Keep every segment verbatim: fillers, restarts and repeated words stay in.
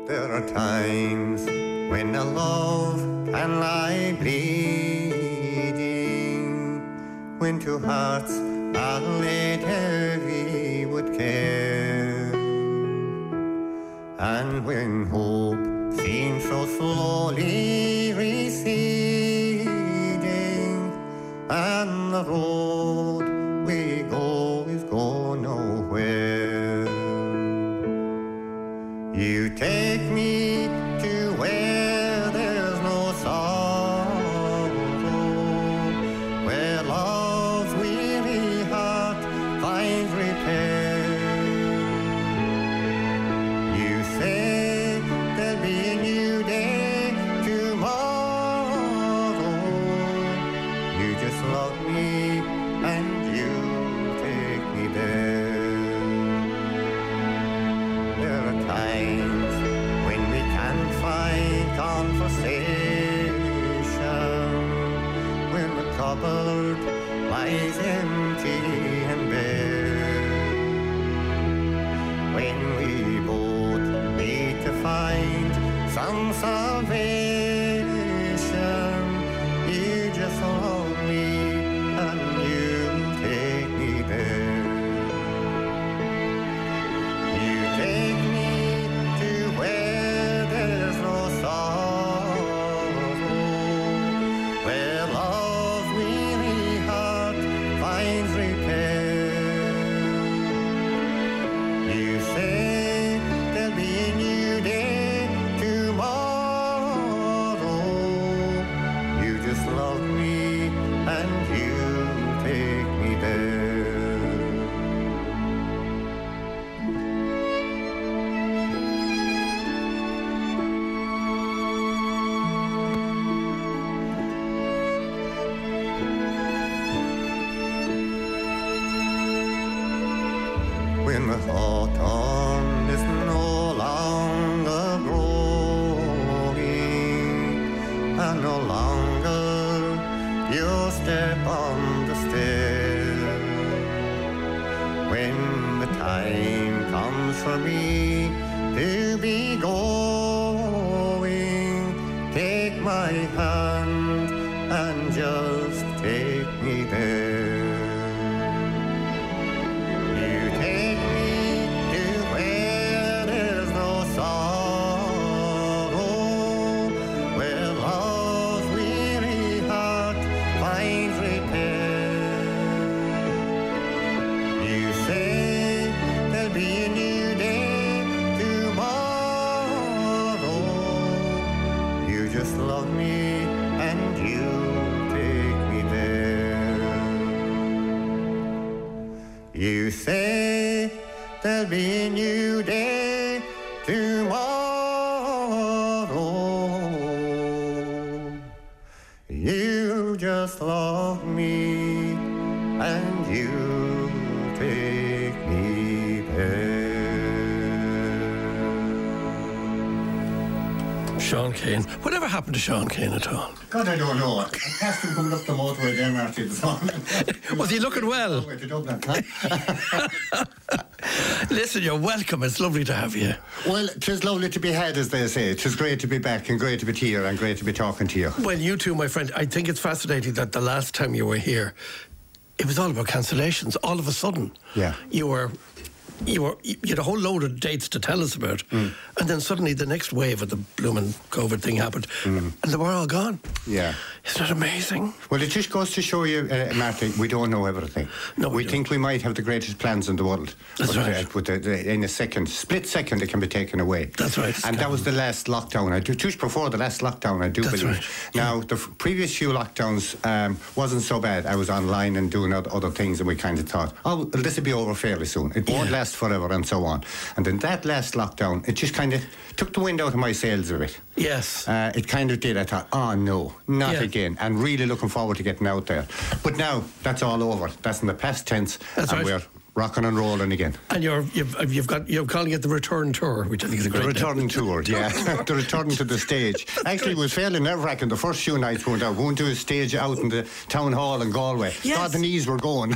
There are times when the love can lie bleeding, when two hearts are laid heavy with care, and when hope seems so slowly receding, and the road we go is go nowhere. You take me to where there's no sorrow, where love's weary heart finds repair. You say there'll be a new day tomorrow. You just love me and you take me there. There are times when we can't find conversation, when the cupboard lies empty and bare, when we both need to find some salvation. You just love me and you take me there. You take me to where there's no sorrow, where love's weary heart finds repair. You say there'll be a new day tomorrow. You just love me and you take me there. When the autumn is no longer growing, and no longer your step on the stair, when the time comes for me to be going, take my hand and just take me there. You take me to where there's no sorrow, where love's weary heart finds repair. You say there'll be a new day tomorrow. You just love me and you take me there. You say there'll be a new day tomorrow. You just love me and you take me there. Sean Kane. Whatever happened to Sean Kane at all? God, I don't know. I passed him coming up the motorway there, Marty, this morning. Was he looking well? Way to Dublin, huh? Listen, you're welcome. It's lovely to have you. Well, it was lovely to be had, as they say. It was great to be back and great to be here and great to be talking to you. Well, you too, my friend. I think it's fascinating that the last time you were here, it was all about cancellations. All of a sudden, Yeah. you were... You were you had a whole load of dates to tell us about, Mm. and then suddenly the next wave of the blooming COVID thing happened, Mm. and they were all gone. Yeah. Isn't it amazing? Well, it just goes to show you, uh, Marty, we don't know everything. No, we we don't. think we might have the greatest plans in the world. That's but, right. Uh, but uh, the- in a second, split second, it can be taken away. That's right. And that was the last lockdown. I do just before the last lockdown, I do That's believe. right. Now, the f- previous few lockdowns um, wasn't so bad. I was online and doing other, other things, and we kind of thought, oh, well, this will be over fairly soon. It won't Yeah. last forever, and so on. And then that last lockdown, it just kind of took the wind out of my sails a bit. Yes. Uh, it kind of did. I thought, oh no, not Yeah. again. And really looking forward to getting out there. But now that's all over. That's in the past tense. That's and right. we're rocking and rolling again. And you're you've you've got you're calling it the return tour, which I think is a great The return name. tour, yeah. The return to the stage. Actually, it was fairly nerve-wracking. The first few nights we went out, we went to a stage out in the town hall in Galway. Yes. God, the knees were going.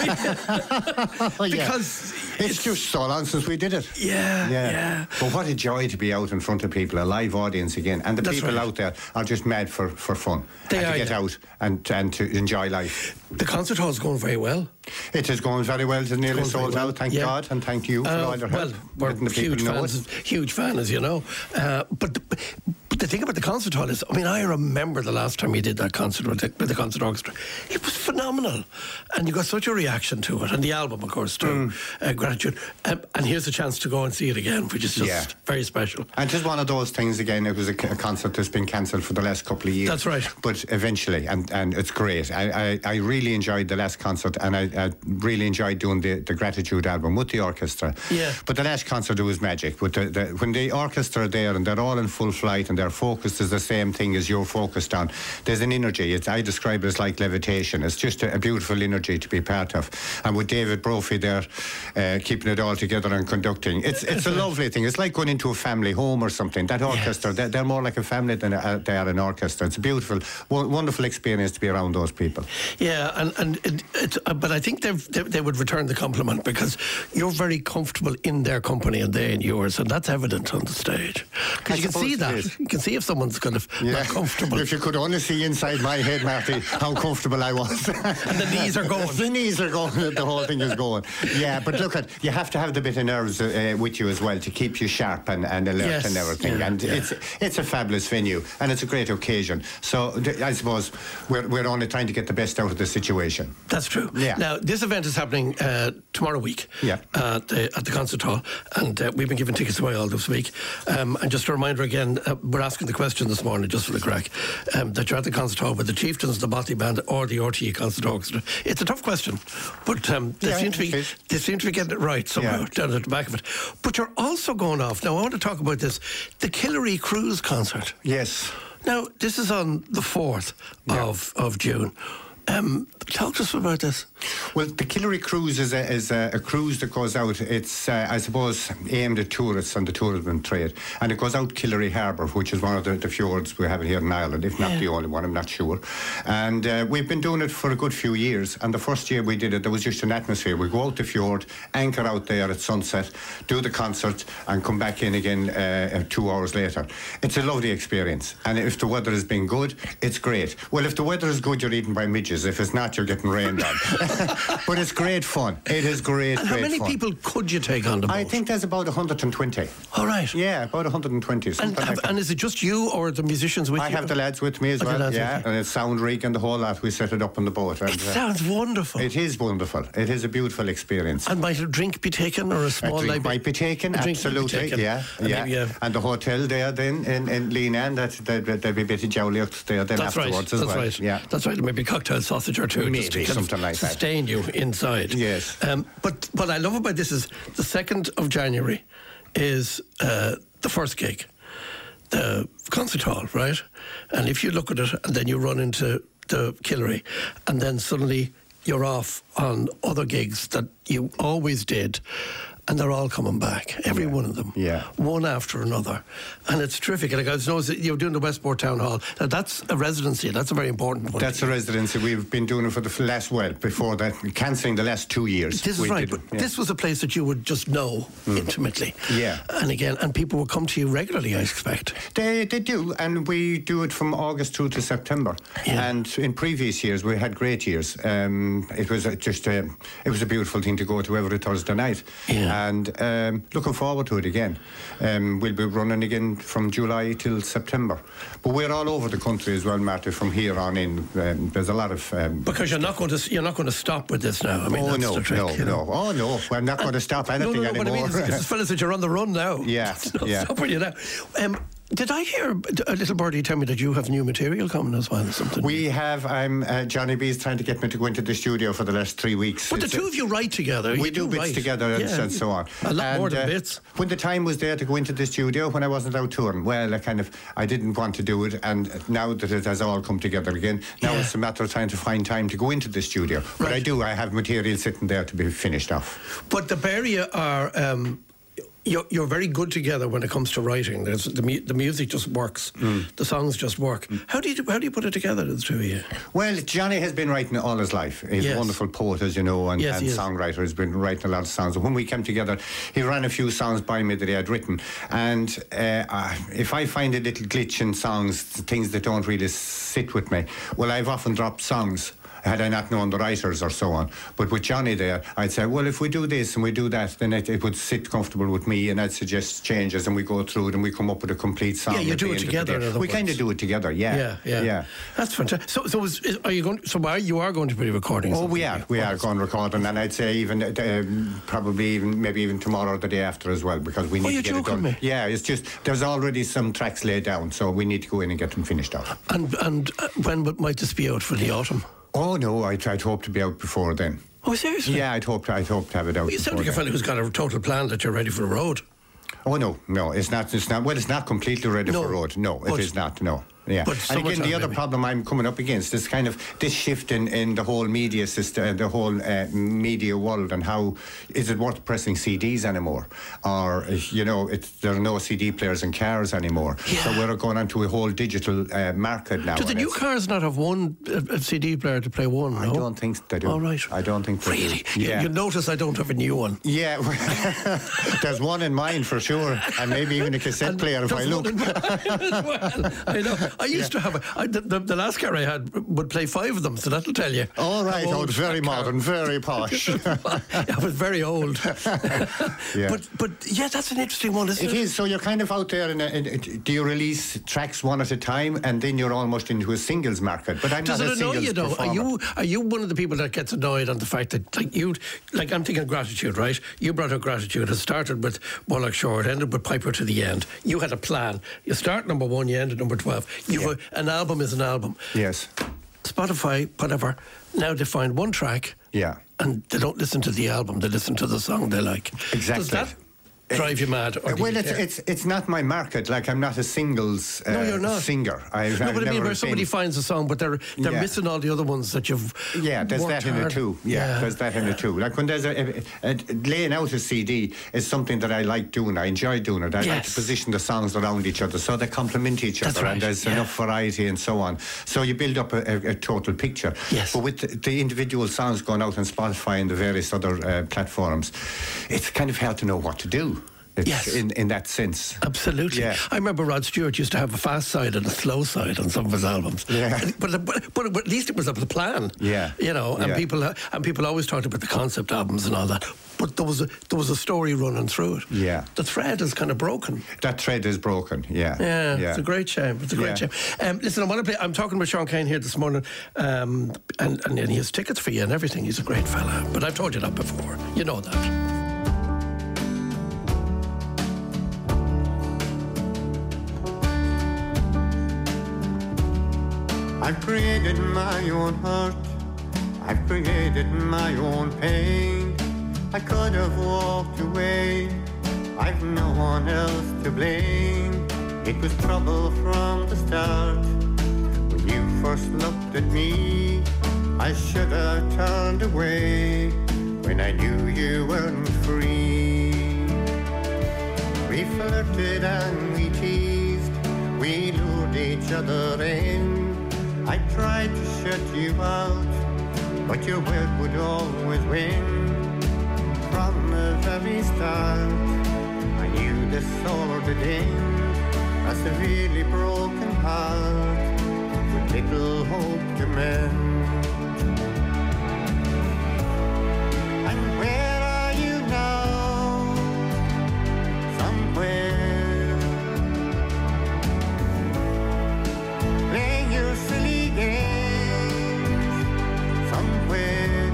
Oh, yeah. Because it's, it's just so long since we did it. Yeah, yeah, yeah. But what a joy to be out in front of people, a live audience again, and the That's people right. out there are just mad for, for fun. They and are, to get yeah. out and and to enjoy life. The concert hall's going very well. It is going very well. It's nearly Going very sold well, out. Thank yeah. God, and thank you for Uh, all your well, help. we're letting the people huge know fans, it. huge fan, as you know. Uh, but, the, but the thing about the concert hall is, I mean, I remember the last time you did that concert with the, with the concert orchestra. It was phenomenal, and you got such a reaction to it, and the album, of course, too. Mm. Uh, Gratitude, um, and here's a chance to go and see it again, which is just Yeah. very special. And just one of those things again. It was a, a concert that's been cancelled for the last couple of years. That's right. But eventually, and, and it's great. I, I, I really enjoyed the last concert, and I, I really enjoyed doing the, the Gratitude album with the orchestra. Yeah. But the last concert, it was magic. With the, the, when the orchestra are there and they're all in full flight and their focus is the same thing as you're focused on, there's an energy. It's, I describe it as like levitation. It's just a, a beautiful energy to be part of. And with David Brophy there, uh, keeping it all together and conducting, it's it's a lovely thing. It's like going into a family home or something. That orchestra, they're, they're more like a family than a, they are an orchestra. It's a beautiful, w- wonderful experience to be around those people. Yeah, and, and it, it's, uh, but I think they've, they they would return the compliment because you're very comfortable in their company and they in yours, and that's evident on the stage. I Because you can suppose see it that. is. You can see if someone's kind of not comfortable. If you could only see inside my head, Marty, how comfortable I was. And the knees are going. The knees are going. The whole thing is going. Yeah, but look at, you have to have the bit of nerves uh, with you as well to keep you sharp and, and alert Yes, and everything. yeah, and yeah. it's it's a fabulous venue and it's a great occasion. So th- I suppose we're we're only trying to get the best out of the situation. That's true. Yeah. Now, this event is happening uh, tomorrow week Yeah. at, the, at the concert hall, and uh, we've been giving tickets away all this week. Um, and just a reminder again, uh, we're asking the question this morning, just for the crack, um, that you're at the concert hall with the Chieftains, the Botley Band, or the R T E Concert Orchestra. It's a tough question, but um, they, Yeah, seem to it be, is. they seem to be getting it right somehow Yeah. down at the back of it. But you're also going off, now I want to talk about this, the Killary Cruise concert. Yes. Now, this is on the fourth Yeah. of, of June. Um, talk to us about this. Well, the Killary Cruise is a, is a, a cruise that goes out. It's, uh, I suppose, aimed at tourists and the tourism trade. And it goes out Killary Harbour, which is one of the, the fjords we have here in Ireland, if not Yeah. the only one, I'm not sure. And uh, we've been doing it for a good few years. And the first year we did it, there was just an atmosphere. We go out the fjord, anchor out there at sunset, do the concert, and come back in again uh, two hours later. It's a lovely experience. And if the weather has been good, it's great. Well, if the weather is good, you're eaten by midges. If it's not, you're getting rained on. But it's great fun. It is great, And great how many fun. people could you take on the boat? I think there's about one hundred twenty. All right. Yeah, about one hundred twenty. And, Something have, like that. and is it just you or the musicians with I you? have the lads with me as Oh, the well, lads yeah, with you. and it's sound rig and the whole lot. We set it up on the boat. And, It uh, sounds wonderful. it is wonderful. It is a beautiful experience. And might a drink be taken or a A small drink libel- might be taken, a drink might be absolutely, taken. yeah, And yeah. maybe a- And the hotel there then in, in Leenan, that that there'll be a bit of jolly up there then That's right. afterwards as That's well. right. Yeah. That's right. Maybe cocktail sausage or two. just to Maybe, kind of something like that. sustain you inside. Yes. Um, but what I love about this is the second of January is uh, the first gig, the concert hall, right? And if you look at it and then you run into the Killary and then suddenly you're off on other gigs that you always did, and they're all coming back, every Yeah. one of them, Yeah. one after another, and it's terrific. And like I know you're doing the Westport Town Hall. Now that's a residency. That's a very important one. That's a residency. We've been doing it for the last, well, before that, cancelling the last two years. This is we right, did but it, yeah. this was a place that you would just know intimately. Yeah. And again, and people would come to you regularly, I expect. They, they do, and we do it from August through to September. Yeah. And in previous years, we had great years. Um, it was a, just a, it was a beautiful thing to go to every Thursday night. Yeah. And um, looking forward to it again. Um, we'll be running again from July till September. But we're all over the country as well, Marty. From here on in, um, there's a lot of. Um, Because you're not going to you're not going to stop with this now. I mean, oh that's no, the trick, no, you know. no! Oh no! We're not going to stop No, anything no, no. What I anymore. mean is, is fellas that you're on the run now. Yeah, It's not yeah. stopping you now. Um, Did I hear a little birdie tell me that you have new material coming as well or something? We have. I'm uh, Johnny B is trying to get me to go into the studio for the last three weeks. But it's the two a, of you write together. We you do, do bits write. together and, yeah. and so on. A lot and, more than uh, bits. When the time was there to go into the studio, when I wasn't out touring, well, I kind of I didn't want to do it, and now that it has all come together again, now Yeah. it's a matter of trying to find time to go into the studio. But Right. I do. I have material sitting there to be finished off. But the pair of you are. Um, You're, you're very good together when it comes to writing. There's the mu- the music just works, Mm. the songs just work. How do you how do you put it together, the two of you? Well, Johnny has been writing all his life. He's Yes. a wonderful poet, as you know, and, Yes, and he is. songwriter. He's been writing a lot of songs. When we came together, he ran a few songs by me that he had written. And uh, uh, if I find a little glitch in songs, things that don't really sit with me, well, I've often dropped songs. Had I not known the writers or so on. But with Johnny there, I'd say, well, if we do this and we do that, then it, it would sit comfortable with me, and I'd suggest changes, and we go through it and we come up with a complete song. Yeah, you at do the it end of the together, day. in other We kind of words. do it together, yeah. Yeah, yeah, yeah. That's fantastic. So, so is, is, are you going? So, are you are going to be recording? Oh, something? we are. We are going recording, and I'd say even uh, um, probably even maybe even tomorrow or the day after as well, because we need Oh, to you're get it joking done. me? Yeah, it's just there's already some tracks laid down, so we need to go in and get them finished off. And and uh, when would- might this be out for the autumn? Oh no, I'd, I'd hope to be out before then. Oh, seriously? Yeah, I'd hope to, I'd hope to have it out. Well, you sound before like a then. fellow who's got a total plan that you're ready for the road. Oh no, no, it's not. It's not. Well, it's not completely ready No, for road. No, but- it is not. No. Yeah, but and again, summertime the other maybe. problem I'm coming up against is kind of this shift in, in the whole media system, uh, the whole uh, media world, and how is it worth pressing C Ds anymore, or uh, you know, it's, there are no C D players in cars anymore. Yeah. So we're going on to a whole digital uh, market now. Do the and new it's- cars not have one uh, a C D player to play one? I no? don't think they do. All right. I don't think they Really? do. You- Yeah. You notice I don't have a new one. Yeah, there's one in mine for sure, and maybe even a cassette And player if I there's look. one in mine as well. I know. I used to have a, I, the, the, the last car I had would play five of them, so that'll tell you. All right, how oh, old it's very that car- modern, very posh. I was very old. Yeah. But but yeah, that's an interesting one, isn't It it? is. So you're kind of out there, and uh, do you release tracks one at a time, and then you're almost into a singles market? But I'm Does not it a annoy singles you though? performer. Are you are you one of the people that gets annoyed on the fact that like you like I'm thinking Gratitude, right? You brought up Gratitude. It started with Warlock Shore, it ended with Piper to the End. You had a plan. You start number one, you end at number twelve. You've Yeah. a, an album is an album. Yes. Spotify, whatever. Now they find one track. Yeah. And they don't listen to the album. They listen to the song they like. Exactly. Does that drive you mad? Or do Well, you it's, care? it's it's not my market. Like I'm not a singles uh, No, you're not. singer. I've, no, I've but I mean, never where somebody been. finds a song, but they're they're Yeah. missing all the other ones that you've. Yeah, there's worked that in it hard. too. Yeah, there's that in it too. Like when there's a, a, a, a laying out a C D is something that I like doing. I enjoy doing it. I like to Yes. position the songs around each other so they complement each That's other, right, and there's yeah. enough variety and so on. So you build up a, a, a total picture. Yes. But with the, the individual songs going out on Spotify and the various other uh, platforms, it's kind of hard to know what to do. It's Yes. in, in that sense. Absolutely. Yeah. I remember Rod Stewart used to have a fast side and a slow side on some of his albums. Yeah. But, but, but, but at least it was a plan. Yeah. You know, and Yeah. people and people always talked about the concept albums and all that. But there was a, there was a story running through it. Yeah. The thread is kind of broken. That thread is broken. Yeah. Yeah, it's a great shame. It's a great Yeah. shame. Um, listen, I want to play. I'm talking with Sean Kane here this morning, um, and, and and he has tickets for you and everything. He's a great fella. But I've told you that before. You know that. I've created my own hurt, I've created my own pain. I could have walked away, I've no one else to blame. It was trouble from the start. When you first looked at me, I should have turned away when I knew you weren't free. We flirted and we teased, we lured each other in. I tried to shut you out, but your word would always win. From the very start, I knew this all would end. A severely broken heart with little hope to mend. And where are you now? Somewhere, playing your silly games. Somewhere,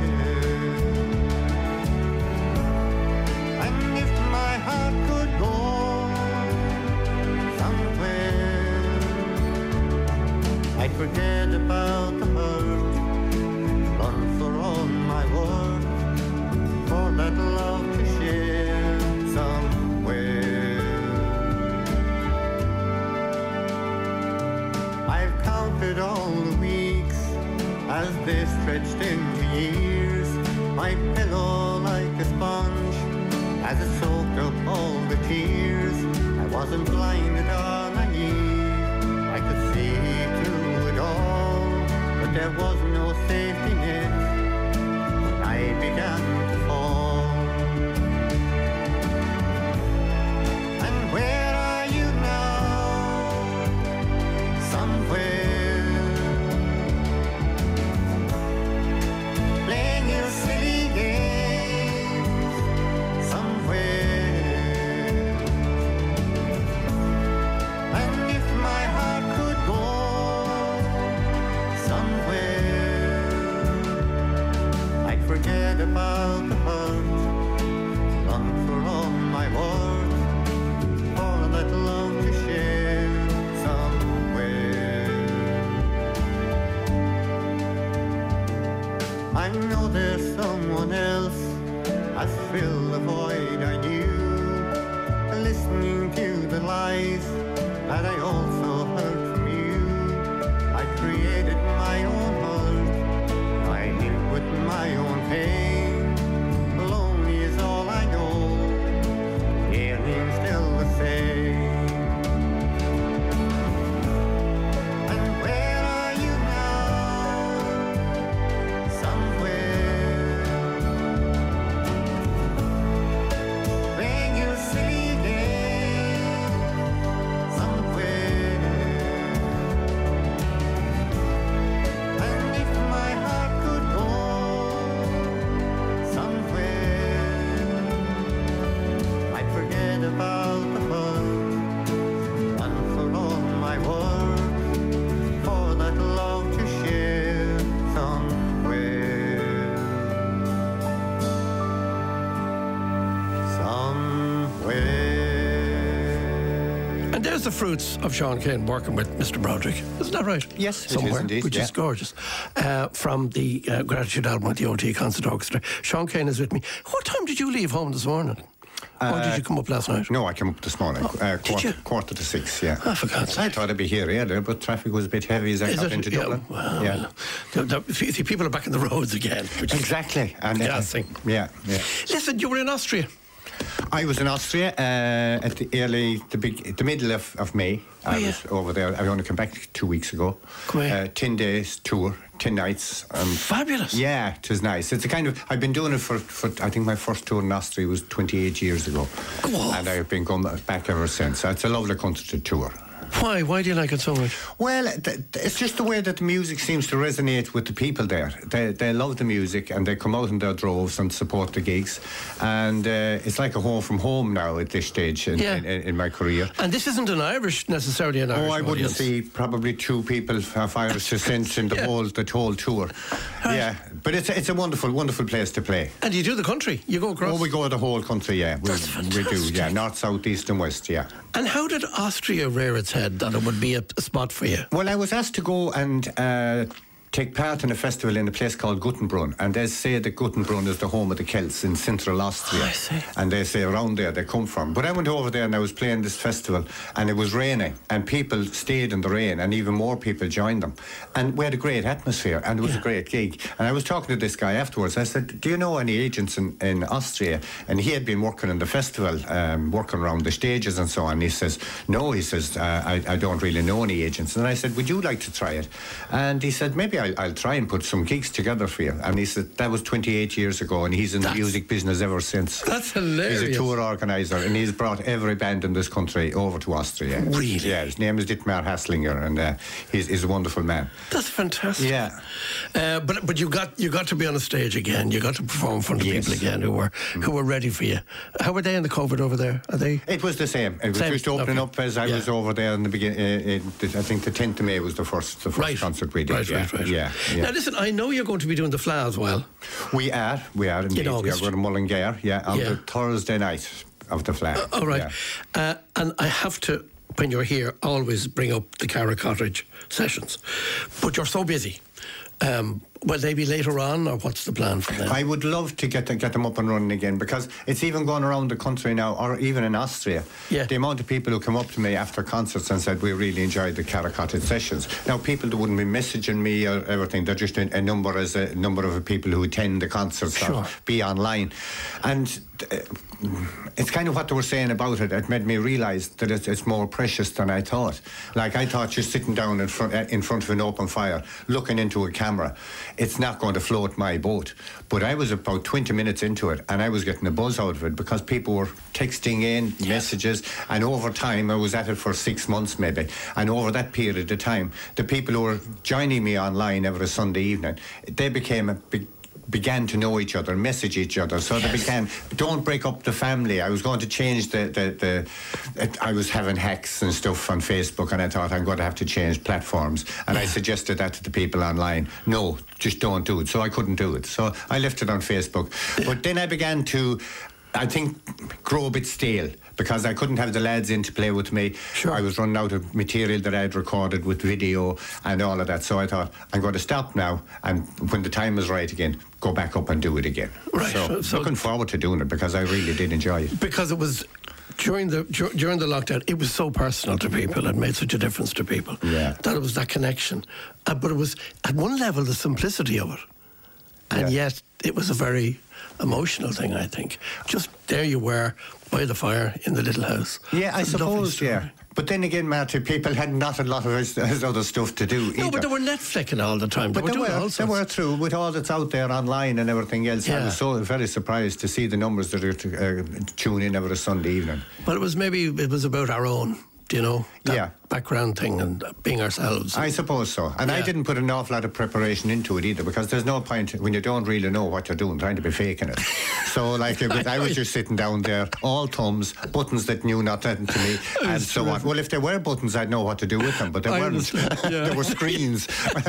and if my heart could go somewhere. forget about the hurt, run for all my worth, for that love to share somewhere. I've counted all the weeks as they stretched into years, my pillow like a sponge as it soaked up all the tears. I wasn't blinded or naive, I could see through it all, but there was no safety net when I began to fall. And where are you now? Somewhere, playing your silly games. Somewhere, and if my heart could go somewhere, I'd forget about the hurt, long for all my worth, for that love to share somewhere. I know there's someone else has filled the void I knew, listening to the lies that I also heard from you. I created my own hurt, I live with my own pain. Lonely is all I know, yearning still the same. And where are you now? Somewhere, playing your silly game. Somewhere, and if my heart could go somewhere, I'd forget about the hurt, and for all my worth, for that love to share somewhere. Somewhere. And there's the fruits of Sean Kane working with Mister Broderick. Isn't that right? Yes, it is Somewhere, indeed, which yeah. is gorgeous. Uh, from the uh, Gratitude album with the O T Concert Orchestra. Sean Kane is with me. What time did you leave home this morning? or did you come up last night? No, I came up this morning. Oh, uh, did quarter, you? quarter to six, yeah. Oh, for God's I sake. thought I'd be here earlier, but traffic was a bit heavy as I Is got it? into Yeah, Dublin. well, yeah. the- the- see, people are back in the roads again. Which is Exactly. And, uh, Gassing. yeah, yeah. Listen, you were in Austria. I was in Austria uh, at the early, the big, the middle of, of May. I Oh, yeah. was over there. I only came back two weeks ago. Come here. Uh, ten days tour, ten nights. Um, Fabulous. yeah, it was nice. It's a kind of. I've been doing it for, for. I think my first tour in Austria was twenty-eight years ago, Go on. and I've been going back ever since. It's a lovely country to tour. Why? Why do you like it so much? Well, th- it's just the way that the music seems to resonate with the people there. They they love the music and they come out in their droves and support the gigs. And uh, it's like a home from home now at this stage in, Yeah. in, in, in my career. And this isn't an Irish, necessarily an Irish Oh, I wouldn't audience. see probably two people of Irish descent in the Yeah. whole the whole tour. Right. Yeah, but it's it's a wonderful, wonderful place to play. And you do the country. You go across. Oh, we go the whole country, yeah. We, That's we do, fantastic. yeah. North, south, east, and west, yeah. And how did Austria rear its head that it would be a, a spot for you? Well, I was asked to go and uh, take part in a festival in a place called Guttenbrunn, and they say that Guttenbrunn is the home of the Celts in central Austria. Oh, I see. And they say around there they come from. But I went over there and I was playing this festival, and it was raining, and people stayed in the rain, and even more people joined them. And we had a great atmosphere, and it was Yeah. a great gig. And I was talking to this guy afterwards. I said, do you know any agents in, in Austria? And he had been working in the festival, um, working around the stages and so on. He says, no, he says, uh, I, I don't really know any agents. And I said, would you like to try it? And he said, maybe I'll, I'll try and put some gigs together for you. And he said, that was twenty-eight years ago, and he's in That's- the music business ever since. That's hilarious. He's a tour organizer, and he's brought every band in this country over to Austria. Really? Yeah, his name is Dietmar Hasslinger, and uh, he's, he's a wonderful man. That's fantastic. Yeah. Uh, but but you got you got to be on a stage again. You got to perform in front of Yes. people again who were who were ready for you. How were they in the COVID over there? Are they? It was the same. It was Same, just opening okay. up as I Yeah. was over there in the beginning. Uh, uh, I think the tenth of May was the first the first Right. concert we did. Right, yeah. right, right. Yeah, yeah. Now listen, I know you're going to be doing the Fla as well. We are, we are indeed. Yeah, August. we're in Mullingar, yeah, on Yeah. the Thursday night of the flag. All right. Yeah. Uh, and I have to when you're here, always bring up the Cara Cottage sessions. But you're so busy. Um, will they be later on, or what's the plan for them? I would love to get them, get them up and running again, because it's even going around the country now, or even in Austria. Yeah. The amount of people who come up to me after concerts and said, we really enjoyed the Cara Cottage sessions. Now, people that wouldn't be messaging me or everything, they're just a, a number as a number of people who attend the concerts Sure. or be online. And uh, it's kind of what they were saying about it. It made me realise that it's, it's more precious than I thought. Like, I thought just sitting down in front, uh, in front of an open fire, looking into a camera, it's not going to float my boat. But I was about twenty minutes into it, and I was getting a buzz out of it because people were texting in messages, and over time, I was at it for six months maybe, and over that period of time, the people who were joining me online every Sunday evening, they became a big began to know each other, message each other. So yes. They began, don't break up the family. I was going to change the, the, the it, I was having hacks and stuff on Facebook, and I thought I'm going to have to change platforms. And yeah. I suggested that to the people online. No, just don't do it. So I couldn't do it. So I left it on Facebook. But then I began to, I think, grow a bit stale, because I couldn't have the lads in to play with me. Sure. I was running out of material that I had recorded with video and all of that. So I thought, I'm going to stop now, and when the time is right again, go back up and do it again. Right. So, so looking forward to doing it, because I really did enjoy it. Because it was during the dur- during the lockdown, it was so personal to people. It made such a difference to people. Yeah. That it was that connection. Uh, but it was, at one level, the simplicity of it. And Yeah. yet, it was a very emotional thing, I think. Just there you were, by the fire, in the little house. Yeah, I It's a lovely suppose, story. yeah. But then again, Marty, people had not a lot of his, his other stuff to do either. No, but they were Netflixing all the time. They But were they doing were, all they sorts. were through with all that's out there online and everything else. I Yeah. was so very surprised to see the numbers that are to, uh, tune in every Sunday evening. But it was maybe, it was about our own, do you know? That Yeah. background thing and being ourselves. I suppose so. And I Yeah. didn't put an awful lot of preparation into it either, because there's no point when you don't really know what you're doing, trying to be faking it. So, like, it was, I was just sitting down there, all thumbs, buttons that knew nothing to me, and so on. Well, if there were buttons, I'd know what to do with them, but there I weren't. understand, yeah. There were screens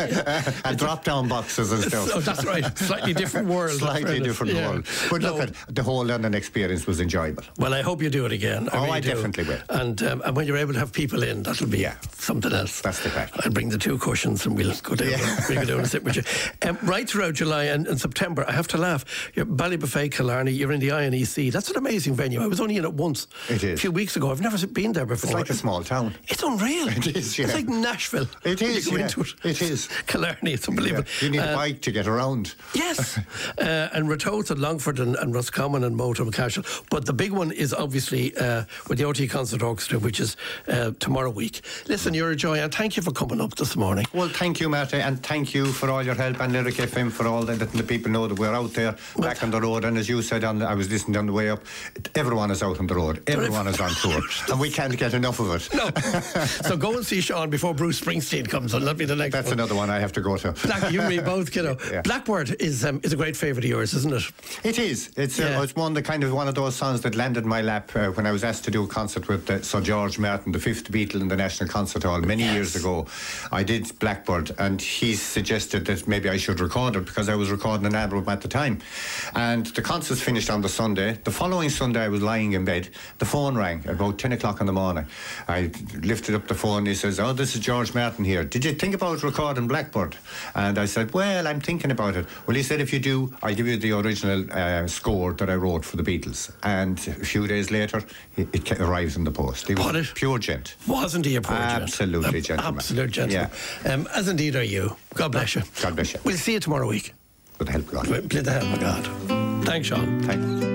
and drop-down boxes and stuff. Oh, that's right. Slightly different world. Slightly fairness. different Yeah. world. But No. look, at the whole London experience was enjoyable. Well, I hope you do it again. I Oh, really I do. definitely will. And, um, and when you're able to have people in, that'll be Yeah. something else. That's the crack. I'll bring the two cushions and we'll go down, Yeah. we'll go down and sit with you. Um, right throughout July and, and September, I have to laugh. You're Ballybuffet, Killarney, you're in the I N E C. That's an amazing venue. I was only in it once. It is. A few weeks ago. I've never been there before. It's like a small town. It's unreal. It is, yeah. It's like Nashville. It When is, you go yeah. into it. It is. Killarney, it's unbelievable. Yeah. You need Uh, a bike to get around. Yes, uh, and Ratoath and Longford and, and Roscommon and Moulton and Cashel. But the big one is obviously uh, with the O T Concert Orchestra, which is uh, tomorrow week. Listen, you're a joy, and thank you for coming up this morning. Well, thank you, Marty, and thank you for all your help, and Lyric F M for all that, letting the people know that we're out there, back on the road. And as you said, on the, I was listening on the way up, everyone is out on the road. Everyone is on tour. And we can't get enough of it. No. So go and see Sean before Bruce Springsteen comes on. That'll be the next That's one. another one I have to go to. Black, you and me both, kiddo. Yeah. Blackbird is um, is a great favourite of yours, isn't it? It is. It's Yeah. uh, it's one the kind of one of those songs that landed in my lap uh, when I was asked to do a concert with uh, Sir George Martin, the fifth Beatle in the National Concert Hall many Yes. years ago. I did Blackbird, and he suggested that maybe I should record it because I was recording an album at the time. And the concerts finished on the Sunday. The following Sunday, I was lying in bed. The phone rang at about ten o'clock in the morning. I lifted up the phone. He says, "Oh, this is George Martin here. Did you think about recording Blackbird?" And I said, "Well, I'm thinking about it." Well, he said, "If you do, I'll give you the original uh, score that I wrote for the Beatles." And a few days later, it, it ca- arrived in the post. He was What a it- pure gent. Wasn't he a poor gent? Absolutely, A- gentleman. Absolute gentleman. Um, as indeed are you. God bless you. God bless you. We'll see you tomorrow week. With the help of God. Play the help of God. Thanks, Sean. Thanks.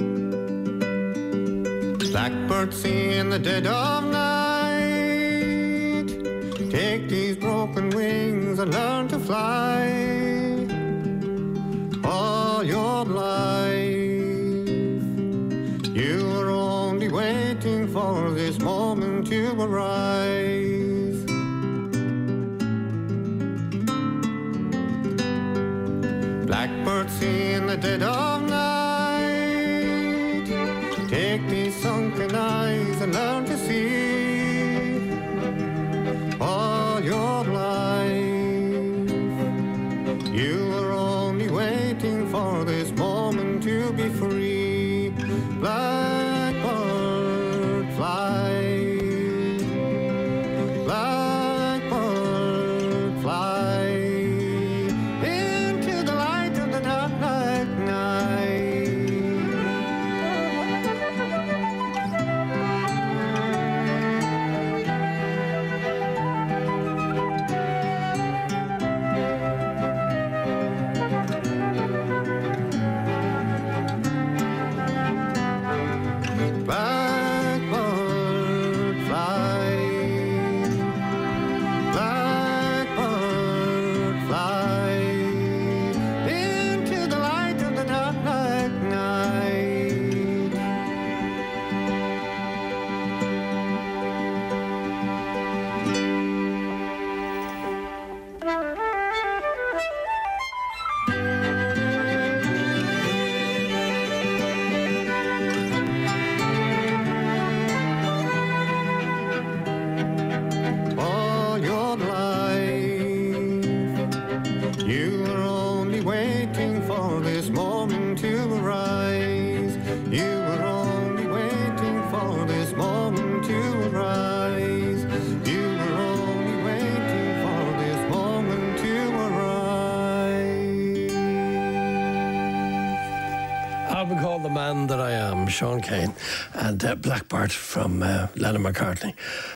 Blackbird sing in the dead of night. Take these broken wings and learn to fly. All your life, you were only waiting for this moment to arise. Blackbird sing in the dead of night. Take these sunken eyes and learn to see. All your life, you were only waiting for this moment to be free. Blackbird fly. album called The Man That I Am, Sean Kane, and uh, Blackbird from uh, Lennon McCartney.